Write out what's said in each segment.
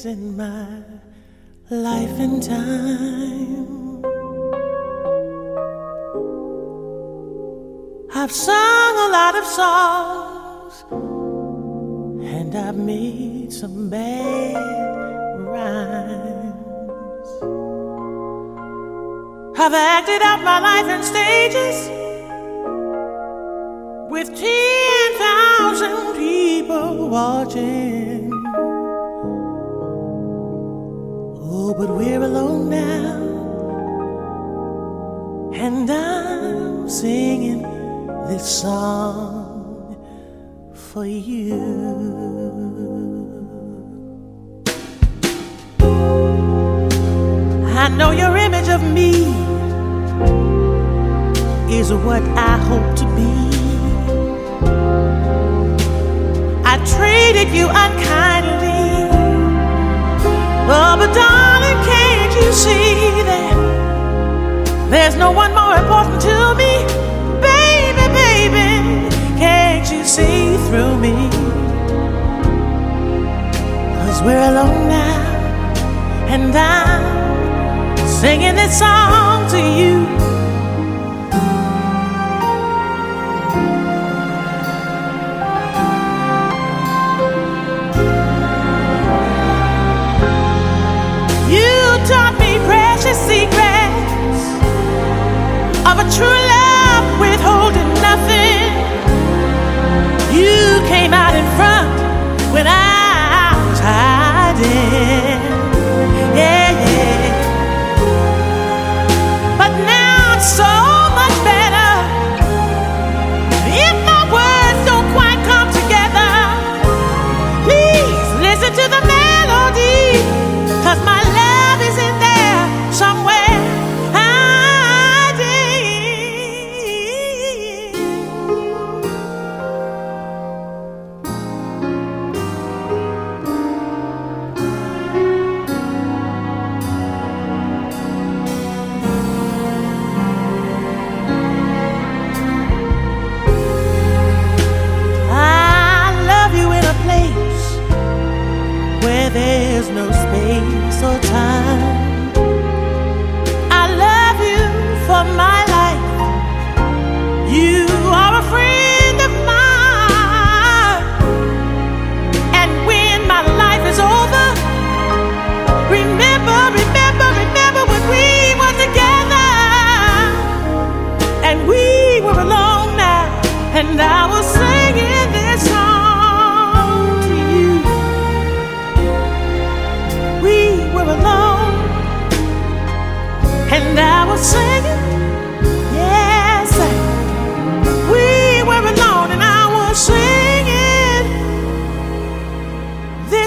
days in my life and time, I've sung a lot of songs, and I've made some bad rhymes. I've acted out my life in stages with 10,000 people watching. Oh, but we're alone now, and I'm singing this song for you. I know your image of me is what I hope to be. I treated you unkindly, oh, but darling, can't you see that there's no one more important to me? Baby, baby, can't you see through me? 'Cause we're alone now, and I'm singing this song to you. Taught me precious secrets of a true love withholding nothing. You came out in front when I was hiding. Yeah, yeah. But now it's so much better. If my words don't quite come together, please listen to the melody, 'cause my love is in there somewhere hiding. I love you in a place where there's no space or time. I love you for my life. You are a friend of mine. And when my life is over, remember, remember, remember when we were together. And we were alone now, and I was singing this song to you. We were alone, and I was singing, yes, we were alone, and I was singing this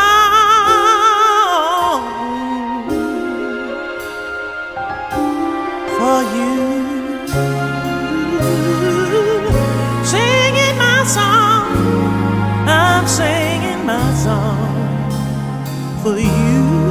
song for you. Singing my song, I'm singing my song for you.